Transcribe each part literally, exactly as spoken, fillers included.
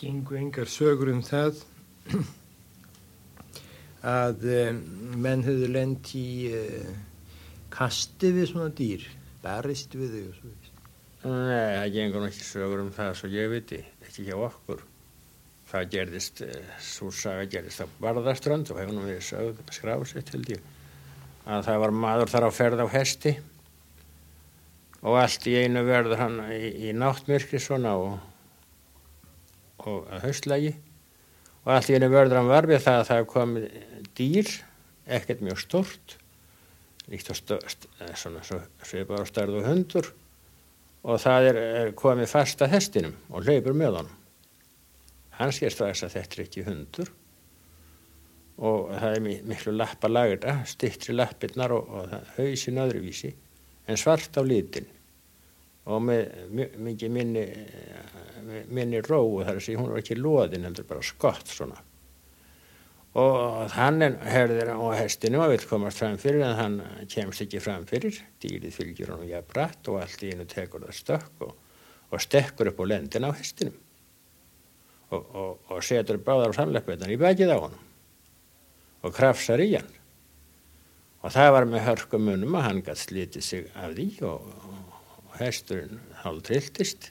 gengu engar sögur um það að um, menn höfðu lent í uh, kasti við svona dýr, barist við þau og svo. Nei, það gengur nú ekki sögur um það svo ég viti, ekki hjá okkur. Það gerðist, sú saga gerðist á Barðaströnd og hefur nú verið sögð skrásett held ég, að það var maður þar á ferð á hesti og allt í einu verður hann í, í náttmyrkri svona og, og að haustlægi og allt í einu verður hann var við það að það komið dýr, ekkert mjög stórt, líkt og stórt, svona svipar á stærð og hundur og það er, er komið fast að hestinum og hleypur með honum. Hann sér strax að þetta er ekki hundur og það er miklu lappalagur, styttri lappirnar og, og hausinn öðruvísi en svart á litin og með mikið minni, minni ró og þar að segja hún var ekki loðin heldur bara skott svona. Og hann er herðir á hestinu og vill komast fram fyrir en hann kemst ekki fram fyrir, dýrið fylgjur hann jafn bratt og allt í einu tekur það stökk og, og stekkur upp á lendina á hestinum. Og, og, og setur báðar á samleppveitan í bakið á honum og krafsar í hann og það var með hörkum munum að hann gat slitið sig af því og, og hesturinn hálf trilltist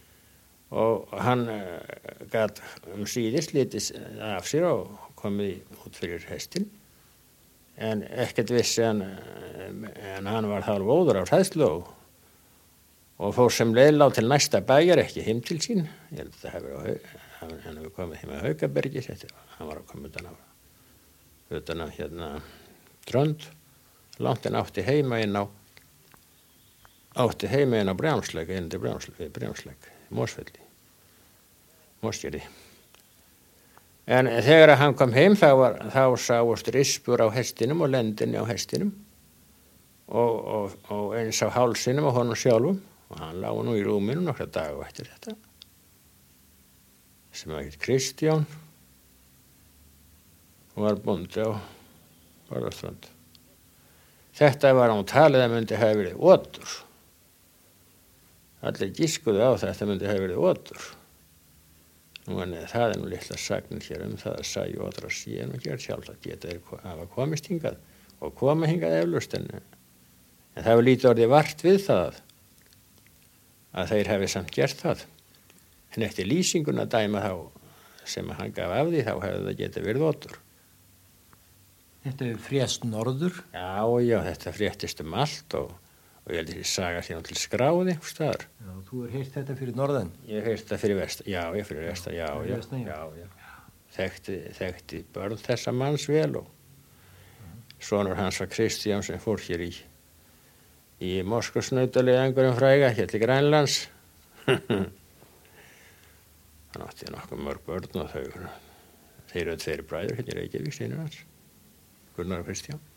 og hann gat um síðir slitið af sér og komið út fyrir hestin en ekkert vissi hann en hann var hálf óður af hræðslu og, og fór sem leiðlá til næsta bæjar ekki heim til sín ég held að það hefur hann hefur komið heim að Haukabergi hann var að koma utan á utan á hérna Trönd langt en átti heima inn á átti heima inn á Brjánslæk inn til Brjánslæk, Brjánslæk Mosfelli Mosgerði en þegar hann kom heim þá, var, þá sáust rispur á hestinum og lendinni á hestinum og, og, og eins á hálsinum og honum sjálfum og hann lá nú í rúminu nokkra daga eftir þetta sem var Kristján og var bóndi á Barðaströnd. Þetta var án talið að myndi hafa verið otur. Allir giskuðu á það að þetta myndi hafa verið otur. Nú en það er nú litla sagnir hér um það að sæju otur að síðan og gera sjálf að geta þeir hafa komist hingað og koma hingað eflaust en, en það var lítið orðið vart við það að þeir hafi samt gert það. En eftir lýsinguna dæma þá sem hann gaf af því þá hefði það getið verið otur. Þetta er frést norður? Já, já, þetta fréttist um allt og, og ég held að þessi saga sé nú til skráði úr staðar. Já, þú er heyrt þetta fyrir norðan? Ég hef heyrt þetta fyrir vestan, já, ég fyrir vestan, já, já, vestan, já. já, já. Þekkti, þekkti börn þessa manns vel og sonur hans var Kristján sem fór hér í, í Moskvasnautalega einhverjum fræga, hér til Grænlands. Hann átti nokkuð mörg börn og þau, þeir eru tveir bræður hérna í Reykjavík, sinur hans, Gunnar og Kristján.